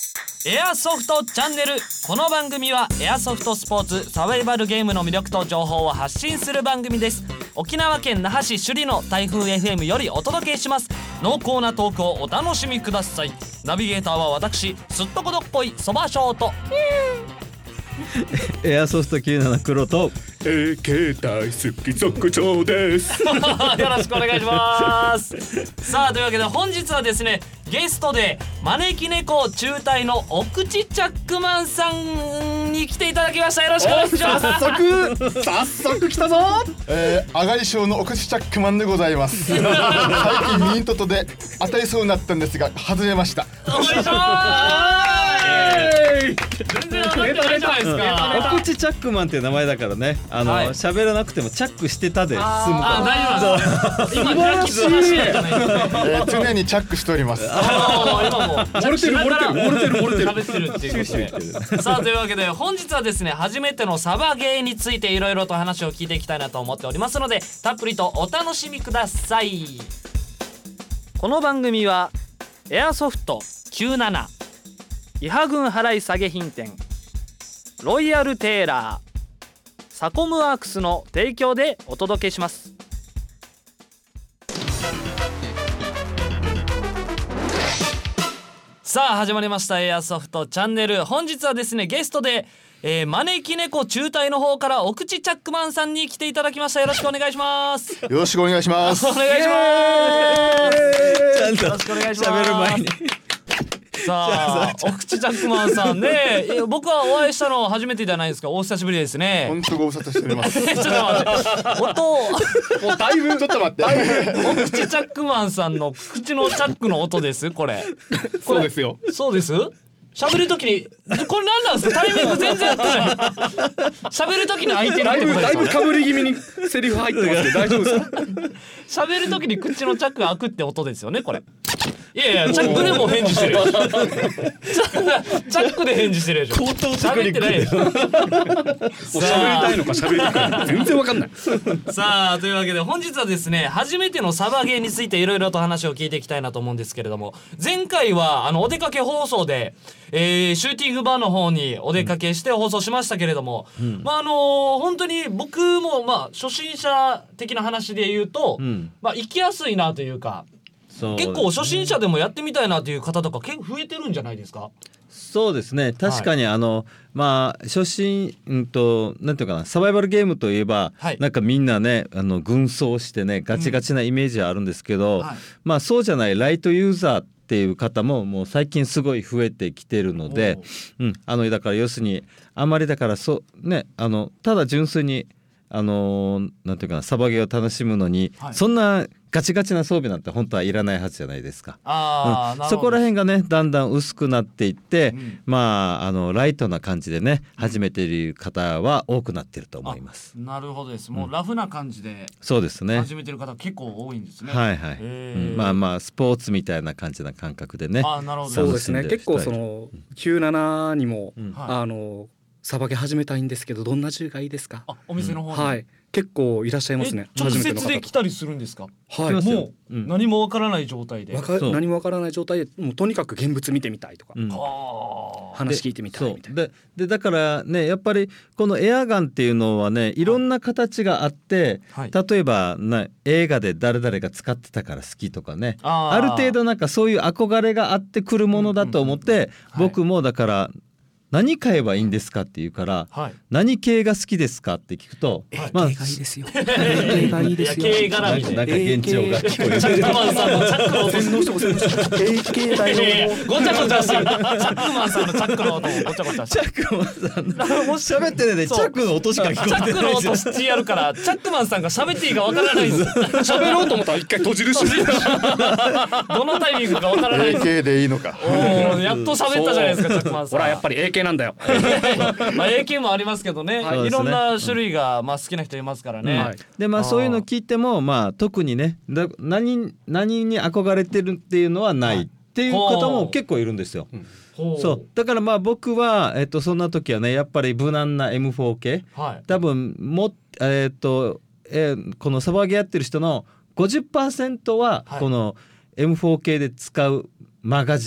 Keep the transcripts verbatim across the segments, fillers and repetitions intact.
エアソフトチャンネル。この番組はエアソフトスポーツサバイバルゲームの魅力と情報を発信する番組です。沖縄県那覇市首里の台風 エフエム よりお届けします。濃厚なトークをお楽しみください。ナビゲーターは私すっとこどっこいそばショートエアソフトきゅうじゅうなな黒とエーケー 大好き族長ですよろしくお願いしますさあというわけで本日はですね、ゲストで招き猫中隊の奥地チャックマンさんに来ていただきました。よろしくお願いします。 早速早速来たぞ、 えー、上がり症の奥地チャックマンでございます最近ミントとで当たりそうになったんですが外れました。 お願いします全然当たってないじゃないですか。 奥地チャックマンっていう名前だからね、あの喋、はい、らなくてもチャックしてたで済むから。 あ大丈夫です。今素晴らしい、えー、常にチャックしております。 あ今も漏れてる漏れてる漏れてる漏れてる喋ってるっていうことでさあというわけで本日はですね、初めてのサバゲーについていろいろと話を聞いていきたいなと思っておりますので、たっぷりとお楽しみください。この番組はエアソフトきゅうじゅうなな、伊波郡払い下げ品店、ロイヤルテーラー、サコムワークスの提供でお届けします。さあ始まりましたエアソフトチャンネル。本日はですね、ゲストで、えー、招き猫中隊の方から奥地チャックマンさんに来ていただきました。よろしくお願いしますよろしくお願いしますお願いしますちゃんとよろしくお願いします。 喋る前にさあ奥地チャックマンさんね、僕はお会いしたの初めてじゃないですか。お久しぶりですね。 本当ご無沙汰しておりますちょっと待って音もうだいぶちょっと待って奥地チャックマンさんの口のチャックの音です。これそうですよ。 そうです。喋るときにこれ何なんですか。タイミング全然合ってない喋るときに開いてるってことですよね。 だいぶかぶり気味にセリフ入ってますけど大丈夫ですか。 喋るときに口のチャックが開くって音ですよねこれ。いやいやチャックでも返事してるチャックで返事してるでしょ。 口頭テクニック喋ってないでしょもう喋りたいのか喋りたくないのか全然わかんないさあというわけで本日はですね、初めてのサバゲーについていろいろと話を聞いていきたいなと思うんですけれども、前回はあのお出かけ放送で、えー、シューティングバーの方にお出かけして放送しましたけれども、うん、まああのー、本当に僕もまあ初心者的な話で言うと、うん、まあ行きやすいなというか、結構初心者でもやってみたいなという方とか結構増えてるんじゃないですか。 そうですね、確かに、はい、あのまあ初心、うんとなんていうかな、サバイバルゲームといえば、はい、なんかみんなねあの軍装してねガチガチなイメージはあるんですけど、うんはい、まあそうじゃないライトユーザーっていう方ももう最近すごい増えてきてるので、うん、あのだから要するにあんまりだからそうね、あのただ純粋にあのー、なんていうかなサバゲーを楽しむのに、はい、そんなガチガチな装備なんて本当はいらないはずじゃないですか。あ、うん、そこら辺がねだんだん薄くなっていって、うん、まああのライトな感じでね始めている方は多くなってると思います。 なるほどです。もうラフな感じで、うん、 そうですね、 始めてる方結構多いんですね。 はいはい、うん、まあまあスポーツみたいな感じな感覚でね。 あ、なるほど。 そうですね、結構そのきゅうじゅうななにも、うん、あのサバゲー始めたいんですけどどんな銃がいいですか。 あ、お店の方に、 うん、はい、結構いらっしゃいますね。 直接で来たりするんですか。 はい、 もう何もわからない状態で、 何もわからない状態でもうとにかく現物見てみたいとか、うん、話聞いてみたいみたいな。 で, でだからねやっぱりこのエアガンっていうのはねいろんな形があって、はい、例えばな映画で誰々が使ってたから好きとかね、 あ, ある程度なんかそういう憧れがあってくるものだと思って、うんうんうん、僕もだから何買えばいいんですかって言うから、はい、何系が好きですかって聞くと、 まあ、系がいいですよ系がいいですよ。 系絡みでなんか幻聴が聞こえる。 チャックマンさんのチャックの音洗脳しても洗脳して系だよごちゃごちゃしてる。チャックマンさんのチャックの音ごちゃごちゃしてる。 チャックマンさんのもし喋ってねチャックの音しか聞こえてない。 チャックの音スチやるからチャックマンさんが喋っていいかわからないんです。 喋ろうと思ったら一回閉じるしどのタイミングかわからない。 エーケー でいいのか。 おやっと喋ったじゃないですかチャックマンさん。 ほらやっぱり エーケー なんだよまあ エーケー もありますけどね、はい、いろんな種類がまあ好きな人いますからね、うん、はい、 でまあそういうの聞いてもまあ特にねだ 何, 何に憧れてるっていうのはないっていう方も結構いるんですよ、うん、そうだからまあ僕は、えっと、そんな時はねやっぱり無難な エムフォー 系、はい、多分も、えっとえー、このサバゲーやってる人の ごじゅっパーセント はこの エムフォー 系で使うマガジン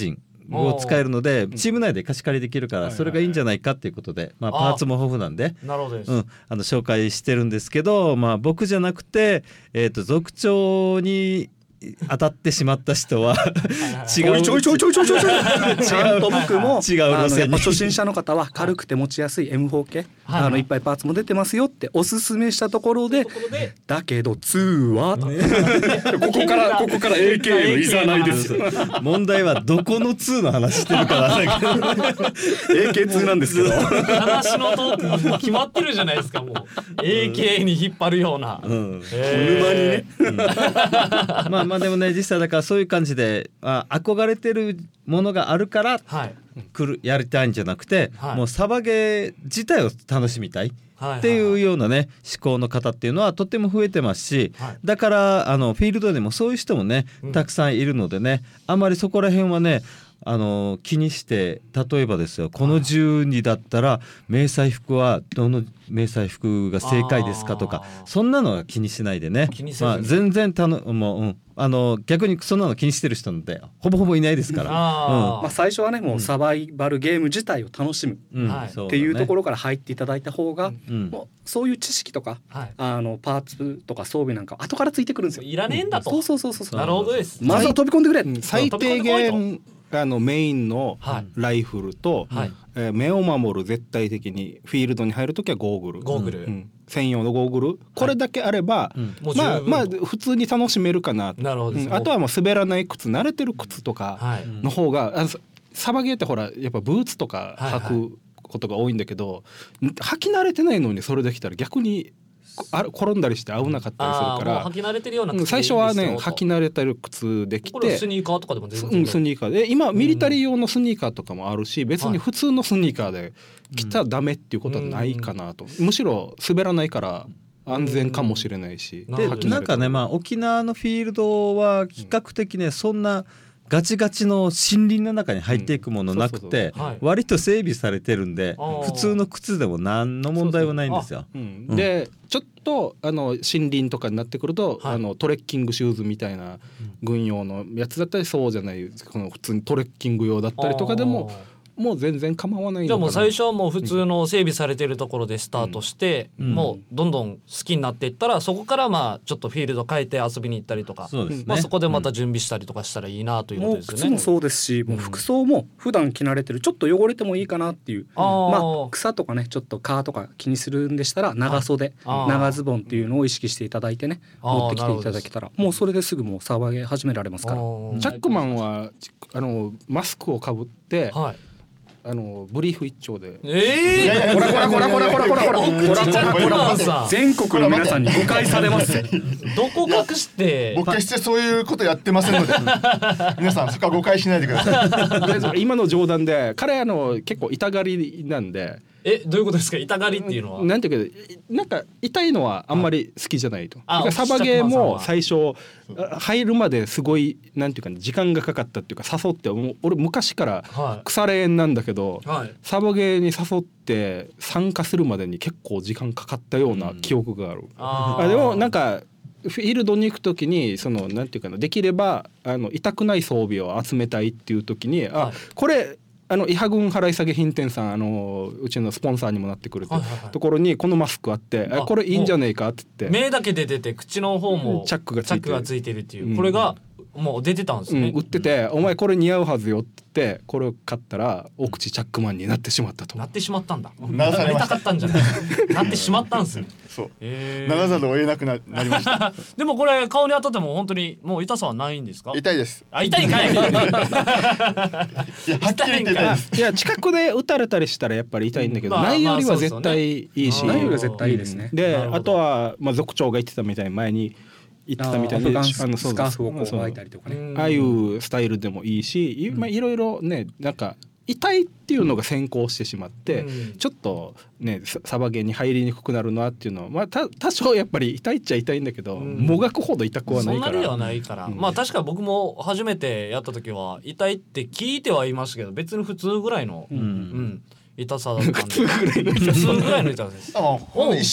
を使えるのでチーム内で貸し借りできるからそれがいいんじゃないかっていうことで、まあ、パーツも豊富なんでなるほどです、 うん、あの紹介してるんですけど、まあ、僕じゃなくて、えーと、族長に当たってしまった人は違うちょいちょいちょいちょいちょいちょいちゃんと僕も違う路線に初心者の方は軽くて持ちやすい エムフォー 系、はい、あのいっぱいパーツも出てますよっておすすめしたところでだけどツーはここからここから エーケー のいざないですよ問題はどこのツーの話してるかなんだけどエーケーツー なんですけど話のトークも決まってるじゃないですかもう エーケー に引っ張るような、うん、 えー、沼にね、 うん、まあまあでもね実際だからそういう感じであ憧れてるものがあるから、はい、来るやりたいんじゃなくて、はい、もうサバゲー自体を楽しみたいっていうようなね思考の方っていうのはとても増えてますし、はい、だからあのフィールドでもそういう人もねたくさんいるのでね、うん、あまりそこら辺はねあの気にして例えばですよこのじゅうにだったら迷彩服はどの迷彩服が正解ですかとかそんなのは気にしないでねまあ、全然たのもう、うん、あの逆にそんなの気にしてる人なんてほぼほぼいないですから、 あ、うんまあ、最初はねもうサバイバルゲーム自体を楽しむ、うん、っていうところから入っていただいた方が、うん、もうそういう知識とか、はい、あのパーツとか装備なんか後からついてくるんですよ。 いらねえんだと、 うん、そうそうそうそうなるほどです。 まずは飛び込んでくれ、うん、 最低限あのメインのライフルと、はいえー、目を守る絶対的にフィールドに入るときはゴーグルゴーグル、うん、 専用のゴーグルこれだけあれば、はいうん、まあまあ普通に楽しめるかな。 なるほどです、 うん、あとはもう滑らない靴慣れてる靴とかの方が、はい、あのサバゲーってほらやっぱブーツとか履くことが多いんだけど、はいはい、履き慣れてないのにそれできたら逆にあ転んだりして危なかったりするから、 もう履き慣れてるような靴でいい最初はね履き慣れてる靴できて、 これスニーカーとかでも全然、 うん、スニーカーで今ミリタリー用のスニーカーとかもあるし、別に普通のスニーカーで着たらダメっていうことはないかなと、むしろ滑らないから安全かもしれないし、 でなんかね、まあ、沖縄のフィールドは比較的ねそんなガチガチの森林の中に入っていくものなくて割と整備されてるんで普通の靴でも何の問題はないんですよ。 でちょっとあの森林とかになってくると、はい、あのトレッキングシューズみたいな軍用のやつだったりそうじゃないこの普通にトレッキング用だったりとかでももう全然構わないのかな。 じゃあもう最初はもう普通の整備されているところでスタートして、うん、もうどんどん好きになっていったらそこからまあちょっとフィールド変えて遊びに行ったりとか、そうですね、まあ、そこでまた準備したりとかしたらいいなということですよね。 もう靴もそうですし、もう服装も普段着慣れてるちょっと汚れてもいいかなっていう、うん、まあ草とかねちょっと蚊とか気にするんでしたら長袖長ズボンっていうのを意識していただいてね持ってきていただけたらもうそれですぐもう騒げ始められますから。 ジャックマンはあのマスクをかぶって、はいあのブリーフ一丁でええー、 こらこらこらこらこらこらこらこらこら全国の皆さんに誤解されますよどこ隠して僕決してそういうことやってませんので皆さんそこは誤解しないでください今の冗談で彼あの結構痛がりなんでえどういうことですか痛がりっていうのは。 なんていうかなんか痛いのはあんまり好きじゃないと。サバゲーも最初入るまですごいなんていうか、ね、時間がかかったっていうか誘ってもう俺昔から腐れ縁なんだけど、はい、サバゲーに誘って参加するまでに結構時間かかったような記憶がある、うん、ああでもなんかフィールドに行くときにそのなんていうかなできればあの痛くない装備を集めたいっていうときに、はい、あこれあの伊波郡払い下げ品店さんあのうちのスポンサーにもなってくれて、はいはいはい、ところにこのマスクあってあこれいいんじゃねえかって言って目だけで出て口の方もチャックがついてる、 チャックがついてるっていう、うん、これがもう出てたんですね、 うん、売っててお前これ似合うはずよって言ってこれを買ったらお口チャックマンになってしまったと。 なってしまったんだ。なりたかったんじゃないなってしまったんですよ。 そう、えー、ならざるを得なく な, なりましたでもこれ顔に当たっても本当にもう痛さはないんですか。 痛いです。 あ痛いんかいいやはっきり言って痛いです。 いや近くで撃たれたりしたらやっぱり痛いんだけど、まあ、ないよりは絶対いいし、 ないよりは絶対いいですね。 であとは、まあ、族長が言ってたみたいに前に言ってたみたいにあのスカーフをこう巻いたりとかね、 ああいうスタイルでもいいし、まあ、いろいろねなんか痛いっていうのが先行してしまって、うん、ちょっとねサバゲーに入りにくくなるなっていうのは、まあ、た多少やっぱり痛いっちゃ痛いんだけど、うん、もがくほど痛くはないから。 そんなにはないから、うん、まあ確か僕も初めてやった時は痛いって聞いてはいましたけど別に普通ぐらいの、うんうん、痛さだったんで普通ぐらいの痛さです。 あほんの一瞬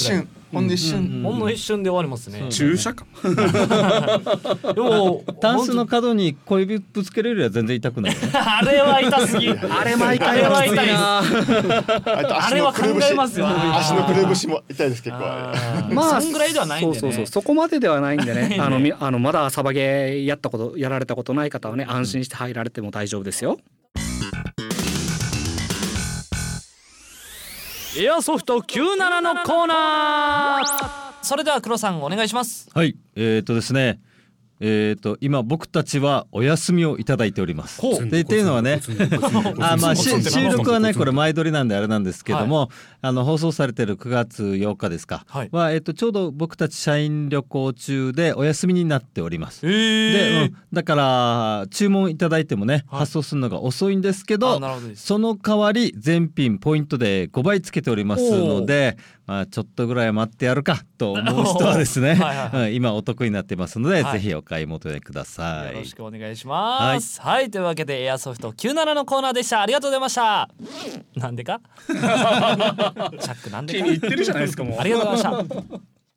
ほんの一瞬、 ほんの一瞬で終わりますね。 注射か。 でもタンスの角に小指ぶつけれるよりは全然痛くない。 あれは痛すぎ。 あれ毎回は痛いな。 あれは考えますよ。 足のくるぶしも痛いです結構。 まあそんぐらいではないんでね。 そうそうそう、そこまでではないんでね。あのみあのまだサバゲーやったことやられたことない方はね、安心して入られても大丈夫ですよ。 エアソフトきゅうじゅうななのコーナー。それでは黒さんお願いします。 はい、えーとですねえーと今僕たちはお休みをいただいております。でっていうのはねあまあ収録はねこれ前撮りなんであれなんですけども、はい、あの放送されてるくがつようかですか、はい、は、えーとちょうど僕たち社員旅行中でお休みになっております。で、うん、だから注文いただいてもね、はい、発送するのが遅いんですけど、その代わり全品ポイントでごばいつけておりますので、まあ、ちょっとぐらい待ってやるかと思う人はですねはいはい、はい、今お得になってますので、はい、ぜひお買い求めください。 よろしくお願いします。はい、はい、というわけでエアソフトきゅうじゅうななのコーナーでした。ありがとうございました。なんでかチャックなんでか気に入ってるじゃないですかもう。 ありがとうございました。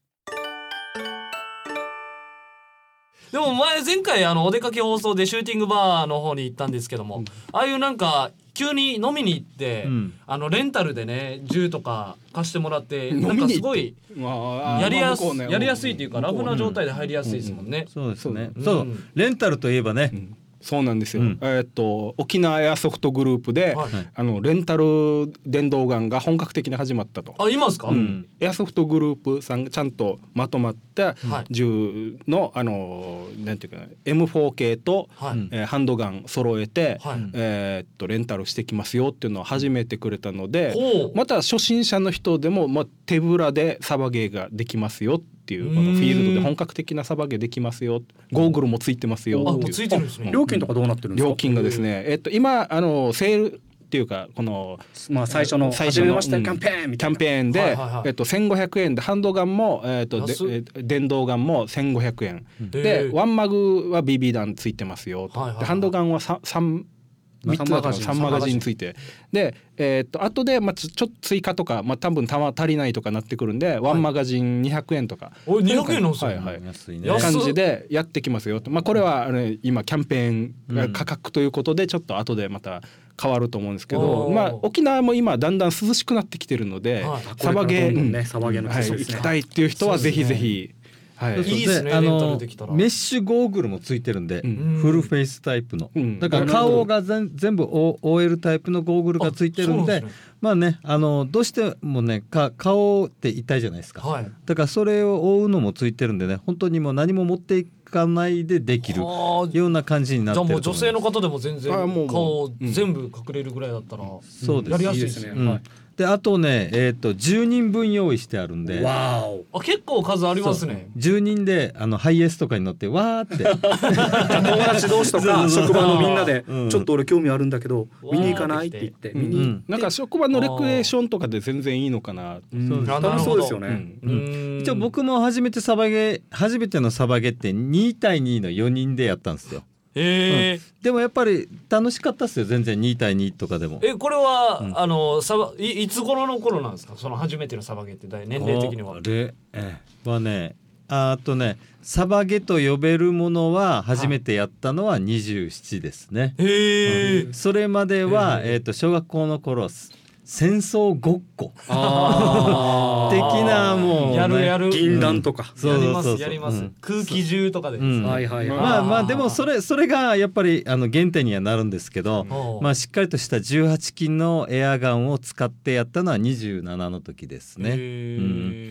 でも前前回あのお出かけ放送でシューティングバーの方に行ったんですけども、うん、ああいうなんか急に飲みに行って、うん、あのレンタルでね銃とか貸してもらってなんかすごいやりやすい、やりやすいっていうか楽な状態で入りやすいですもんね。 そうですね。そうレンタルといえばね、うん、 そうなんですよ、うん、えー、っと沖縄エアソフトグループで、はい、あのレンタル電動ガンが本格的に始まったと。 あ、いますか、 うん、エアソフトグループさんがちゃんとまとまった銃の、はい、あのなんていうか エムフォー 系と、はい、えー、ハンドガン揃えて、はい、えー、っとレンタルしてきますよっていうのを始めてくれたので、うん、また初心者の人でも、まあ、手ぶらでサバゲーができますよっていう、このフィールドで本格的なサバゲーできますよ、ゴーグルもついてますよっていう。 あ、ついてるんですね。 料金とかどうなってるんですか？ 料金がですね、えっと今あのセールっていうかこの、 まあ、最初の初めましてキャンペーンみたいなキャンペーンで、はいはいはい、えっとせんごひゃくえんでハンドガンも、えっとで電動ガンもせんごひゃくえんで、ワンマグは ビービー 弾ついてますよと、はいはいはい、でハンドガンは 3, 3みっつだとさんマガジンついてで、えー、っと後で、まあ、ちょっと追加とか、まあ、多分弾足りないとかなってくるんで、はい、ワンマガジンにひゃくえんとか、 おいにひゃくえんなんですよ、 はいはい、安いね感じでやってきますよと、まあ、これは、ね、今キャンペーン価格ということでちょっと後でまた変わると思うんですけど、まあ、沖縄も今だんだん涼しくなってきてるので、はい、サバゲー、ね、サバゲーの季節ですね、はい、行きたいっていう人はぜひぜひ、 はい、いいですね。 あのメッシュゴーグルもついてるんで、うん、フルフェイスタイプの、うん、だから顔が全部 オーエル タイプのゴーグルがついてるんで、ね、まあね、あのどうしてもねか顔って痛いじゃないですか、はい、だからそれを覆うのもついてるんでね、本当にもう何も持っていかないでできるような感じになってると思います。 じゃあもう女性の方でも全然顔全部隠れるぐらいだったら、うん、そうです、やりやすいですね、 うん、はい。であとね、えー、とじゅうにんぶん用意してあるんで、 わー、あ、結構数ありますね。 じゅうにんであのハイエースとかに乗ってわーって友達同士とか職場のみんなで、うん、ちょっと俺興味あるんだけど見に行かないって言って見に行って、 なんか職場のレクリエーションとかで全然いいのかな。 楽しそうですよね、 うんうん、一応僕も初めてサバゲ初めてのサバゲってにたいにのよにんでやったんですよ。 えーうん、でもやっぱり楽しかったっすよ、全然にたいにとかでも。 え、これは、うん、あのサバ い, いつ頃の頃なんですか、その初めてのサバゲって年齢的には。 あれ、えー、はね、あとねサバゲと呼べるものは初めてやったのはにじゅうななですね。 へー、 うん、それまでは、えー、と小学校の頃戦争ごっこあ的なもう、ね、 やるやる銀弾とか、 うん、やりますやります、うん、空気銃とかで、うん、 はいはいはい、 まあまあでもそれそれがやっぱりあの原点にはなるんですけど、うん、まあしっかりとしたじゅうはちきんのエアガンを使ってやったのはにじゅうななの時ですね。うん、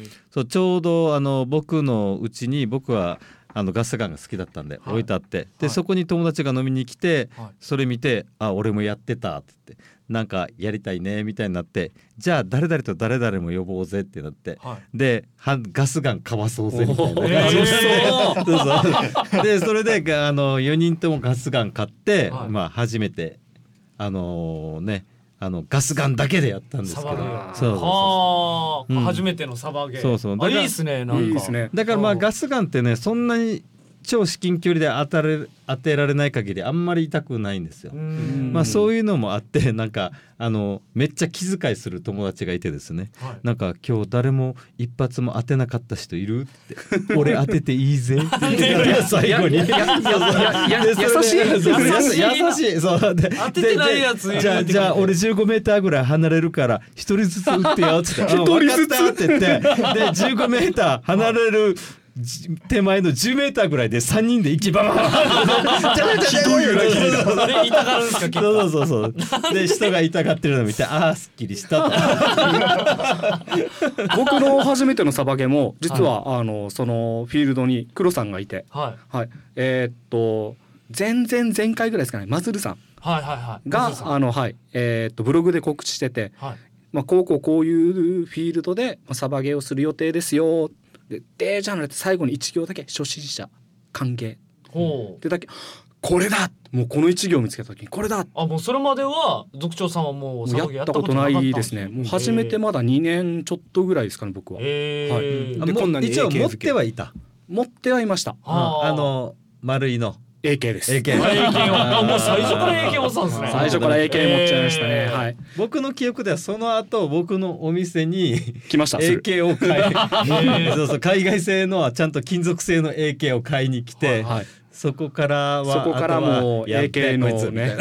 そうちょうどあの僕のうちに僕はあのガスガンが好きだったんで置いてあって、はい、で、はい、そこに友達が飲みに来て、はい、それ見て、あ、俺もやってたって言って、なんかやりたいねみたいになって、じゃあ誰々と誰々も呼ぼうぜってなって、はい、でガスガンかわそうぜみたいな感じで、そうそうでそれであのよにんともガスガン買って、はい、まあ初めてあのー、ねあのガスガンだけでやったんですけど、そうそうそう、 はあ、うん、初めてのサバゲー。 そうそう、だからいいですね、なんかいいですね。 だからまあガスガンってねそんなに超至近距離で当たれ当てられない限りあんまり痛くないんですよ。まあそういうのもあってなんかあのめっちゃ気遣いする友達がいてですね、はい、なんか今日誰も一発も当てなかった人いるって俺当てていいぜって言って最後に優しい優しい優しいそうで当ててないやつじゃあじゃあ俺じゅうごメーターぐらい離れるから一人ずつ打ってよっつって一人ずつって言ってでじゅうごメーター離れる手前のじゅうメーターぐらいでさんにんで一気ババババひどいよね。あれ痛がるんですか結構。 そうそうそうで人が痛がってるのを見てああすっきりしたと僕の初めてのサバゲも実は、はい、あのそのフィールドに黒さんがいて、はいはい、えー、っと前々前回ぐらいですかねマズルさんが、はいはいはい、あのはいえー、っとブログで告知してて、はいまあ、こうこうこういうフィールドでサバゲをする予定ですよで, でじゃなくて最後に一行だけ初心者歓迎でだけこれだもうこの一行を見つけた時にこれだあもうそれまでは族長さんはもうサバゲやったことないですねもう初めてまだにねんちょっとぐらいですかね僕は、 えーはい、でこんなに一応持ってはいた持ってはいましたあ, あの丸いのエーケー です。 エーケーあもう最初から エーケー 持ってたんですね。 最初から エーケー 持っちゃいましたね。はい。 僕の記憶ではその後僕のお店に来ました。 エーケー を買い、そうそう海外製のはちゃんと金属製の エーケー を買いに来て。はいそこからはそこからもう エーケー のね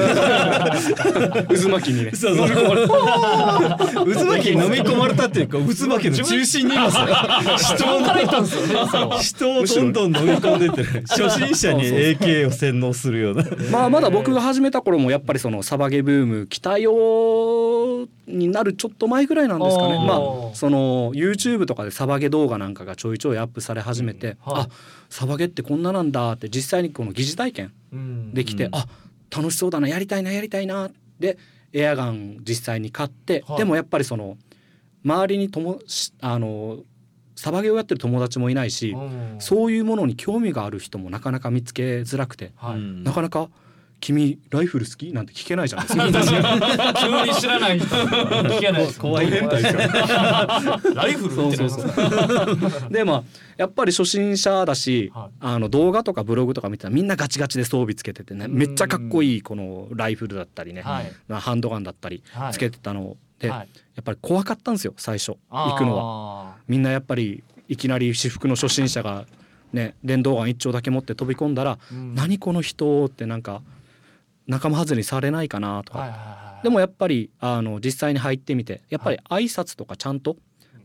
渦巻きにねそうそう渦巻きに飲み込まれたっていうか渦巻きの中心にいますよ人をからいたんですよね人をどんどん飲み込んでってる初心者に エーケー を洗脳するようなまあまだ僕が始めた頃もやっぱりそのサバゲブーム来たよになるちょっと前ぐらいなんですかねまあその YouTube とかでサバゲ動画なんかがちょいちょいアップされ始めて、うんはい、あサバゲってこんななんだって実際にこの疑似体験できて、うん、あ楽しそうだなやりたいなやりたいなでエアガン実際に買って、はい、でもやっぱりその周りにともあのサバゲをやってる友達もいないし、うん、そういうものに興味がある人もなかなか見つけづらくて、はい、なかなか君ライフル好きなんて聞けないじゃないですか急に知らない人聞けない怖い変態ですよライフルってそうそうそうでまあやっぱり初心者だし、はい、あの動画とかブログとか見てたらみんなガチガチで装備つけててねめっちゃかっこいいこのライフルだったりね、はい、ハンドガンだったりつけてたので、はい、やっぱり怖かったんですよ最初行くのはみんなやっぱりいきなり私服の初心者がね電動ガン一丁だけ持って飛び込んだら、うん、何この人ってなんか仲間外れにされないかなとか、はいはいはい、でもやっぱりあの実際に入ってみてやっぱり挨拶とかちゃんと、はい、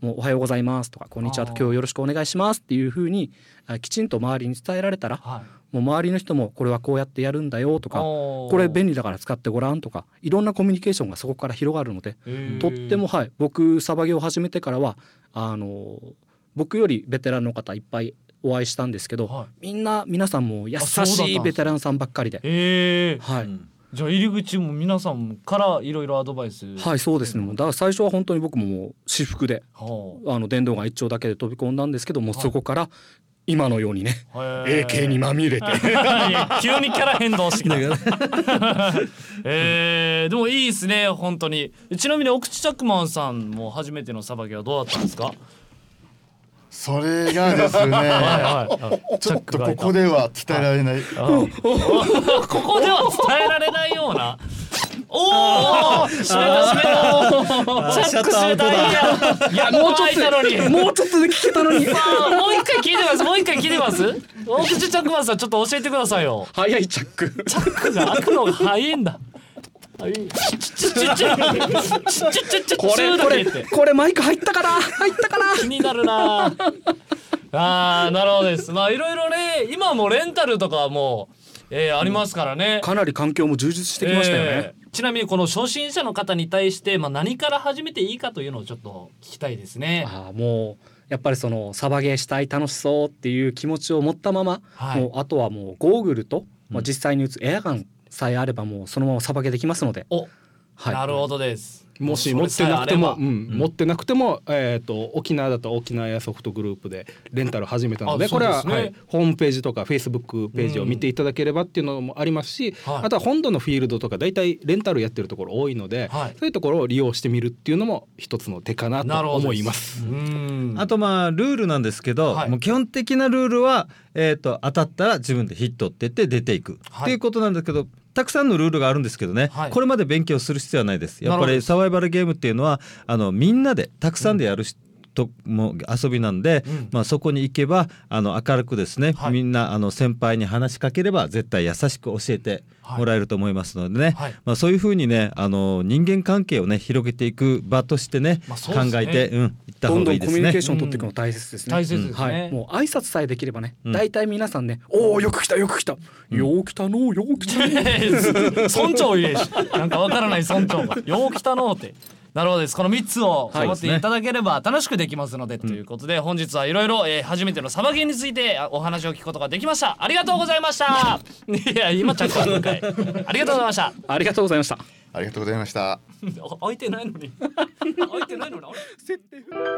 もうおはようございますとかこんにちはと今日よろしくお願いしますっていう風にきちんと周りに伝えられたら、はい、もう周りの人もこれはこうやってやるんだよとかこれ便利だから使ってごらんとかいろんなコミュニケーションがそこから広がるのでとってもはい僕サバゲを始めてからはあの僕よりベテランの方いっぱいお会いしたんですけど、はい、みんな皆さんも優しいベテランさんばっかりで、 えーはいうん、じゃあ入り口も皆さんからいろいろアドバイスはいそうですねもうだから最初は本当に僕ももう私服で、はあ、あの電動ガン一丁だけで飛び込んだんですけども、はい、そこから今のようにね エーケー にまみれて急にキャラ変動してきたえー、でもいいですね本当にちなみに奥地チャックマンさんも初めてのサバゲはどうだったんですかそれがですねはいはい、ちょっとここでは伝えられないここでは伝えられないようなおお閉めた閉めたチャック閉めたいやもうちょっともうちょっとで聞けたのにもう一回聞いてますもう一回聞いてます大口チャックマンさんちょっと教えてくださいよ早いチャックチャックが開くのが早いんだはいちちちちちちちこれこれこれマイク入ったかな入ったかな気になるなあーなるほどですまあいろいろね今もレンタルとかも、えー、ありますからねかなり環境も充実してきましたよね、 えー、ちなみにこの初心者の方に対して、まあ、何から始めていいかというのをちょっと聞きたいですねあもうやっぱりそのサバゲーしたい楽しそうっていう気持ちを持ったまま、はい、もうあとはもうゴーグルと、まあ、実際に打つエアガンさえあればもうそのままサバゲーできますのでお、はい、なるほどですもし持ってなくても、うん、持ってなくても、えー、と沖縄だと沖縄エアソフトグループでレンタル始めたので、これは、はい、ホームページとかフェイスブックページを見ていただければっていうのもありますし、うん、あとは本土のフィールドとかだいたいレンタルやってるところ多いので、はい、そういうところを利用してみるっていうのも一つの手かなと思います。 うん、あとまあルールなんですけど、はい、もう基本的なルールは、えー、と当たったら自分でヒットって言って出ていく、はい、っていうことなんですけど、たくさんのルールがあるんですけどね、はい、これまで勉強する必要はないです。やっぱりサバイバルゲームっていうのはあのみんなでたくさんでやるとも遊びなんで、うん、まあ、そこに行けばあの明るくですね、はい、みんなあの先輩に話しかければ絶対優しく教えてもらえると思いますのでね、はい、まあ、そういうふうにねあの人間関係をね広げていく場としてね、まあ、ね考えて、うん、行った方がいいですね。 どんどんコミュニケーションを取っていくの大切ですね、 うん、大切ですね、はい、 もう挨拶さえできればね、だいたい皆さんね、おおよく来たよく来た、うん、よく来たのよく来たの村長入れしなんかわからない村長がよく来たのってなるほどです。このみっつを守っていただければ楽しくできますので、はい、ということで、うん、本日はいろいろ初めてのサバゲーについてお話を聞くことができました。ありがとうございましたいや今ちゃんとあるかいありがとうございました。 ありがとうございました。 ありがとうございました開いてないのに開いてないのに設定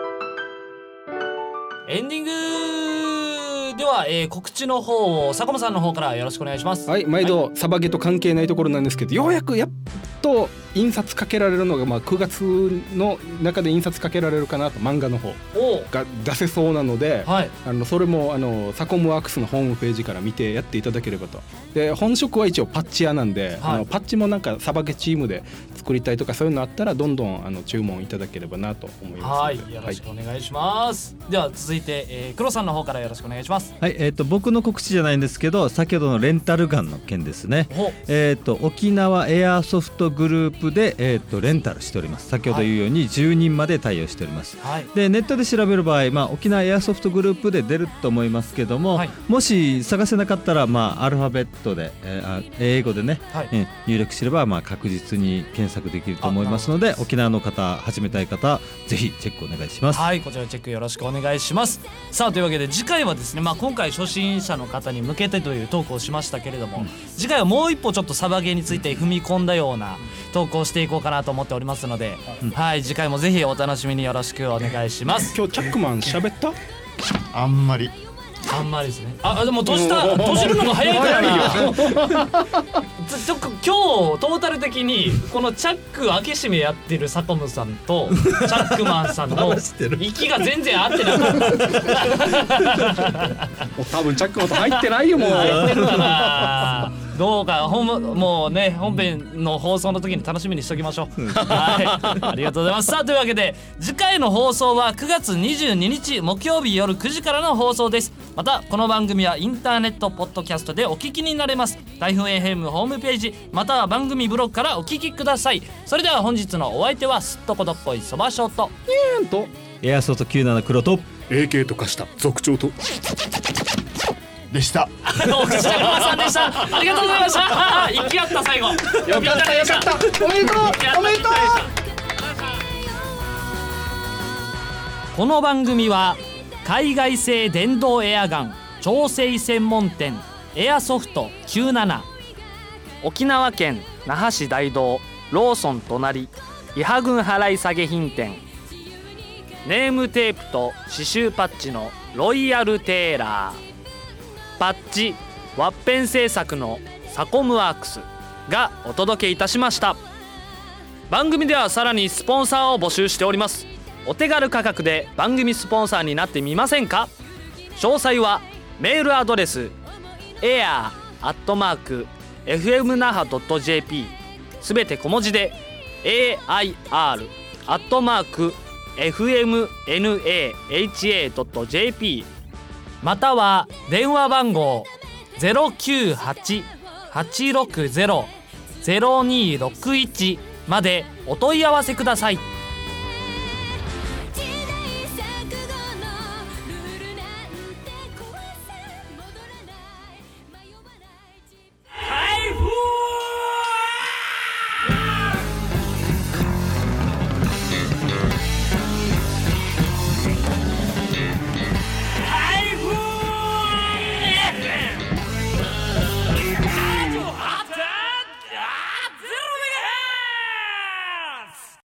エンディングでは、えー、告知の方を坂本さんの方からよろしくお願いします。 はい、毎度、はい、サバゲと関係ないところなんですけど、ようやくやっと印刷かけられるのが、まあ、くがつの中で印刷かけられるかなと、漫画の方が出せそうなので、はい、あのそれもあのサコムワークスのホームページから見てやっていただければと。で本職は一応パッチ屋なんで、はい、あのパッチもなんかサバゲチームで作りたいとかそういうのあったらどんどんあの注文いただければなと思いますので、 はい、よろしくお願いします、はい、では続いて、えー、黒さんの方からよろしくお願いします。 はい、えー、と僕の告知じゃないんですけど、先ほどのレンタルガンの件ですね、えー、と沖縄エアソフトグループで、えー、とレンタルしております。先ほど言うようにじゅうにんまで対応しております、はい、でネットで調べる場合、まあ、沖縄エアソフトグループで出ると思いますけども、はい、もし探せなかったら、まあ、アルファベットで、えー、英語でね、はい、えー、入力すれば、まあ、確実に検索できると思いますので、沖縄の方始めたい方ぜひチェックお願いします。 はい、こちらチェックよろしくお願いします。さあというわけで次回はですね、まあ、今回初心者の方に向けてというトークをしましたけれども、うん、次回はもう一歩ちょっとサバゲーについて踏み込んだようなトークをしていこうかなと思っておりますので、うん、はい、次回もぜひお楽しみによろしくお願いします。 今日チャックマン喋った？ あんまりあんまりですね。あ、でも閉じた閉じるのが早いからなちょ今日トータル的にこのチャック開け閉めやってるサコムさんとチャックマンさんの息が全然合ってなかった多分チャックマンと入ってないよもう入ってるかなどうか本もうね本編の放送の時に楽しみにしときましょうはい、ありがとうございます。さあというわけで次回の放送はくがつにじゅうににち木曜日夜くじからの放送です。またこの番組はインターネットポッドキャストでお聞きになれます。台風 エフエム ホームページまたは番組ブログからお聞きください。それでは本日のお相手はすっとこどっこいそばしょうとニーンとエアソフトきゅうじゅうなな黒とエーケー と化した族長とでしたお口田川さんでした。ありがとうございました息合った最後よかったよかったおめでとうおめでとう。 この番組は海外製電動エアガン調整専門店エアソフトきゅうじゅうなな、沖縄県那覇市大道ローソン隣伊波郡払い下げ品店、ネームテープと刺繍パッチのロイヤルテーラー、パッチワッペン製作のサコムワークスがお届けいたしました。番組ではさらにスポンサーを募集しております。お手軽価格で番組スポンサーになってみませんか？詳細はメールアドレス エアー アットマーク エフエム ナハ ドット ジェーピー すべて小文字で エーアイアール アットマーク エフエム ナハ ドット ジェーピー または電話番号 ゼロきゅうはち はちろくゼロ ゼロにろくいち までお問い合わせください。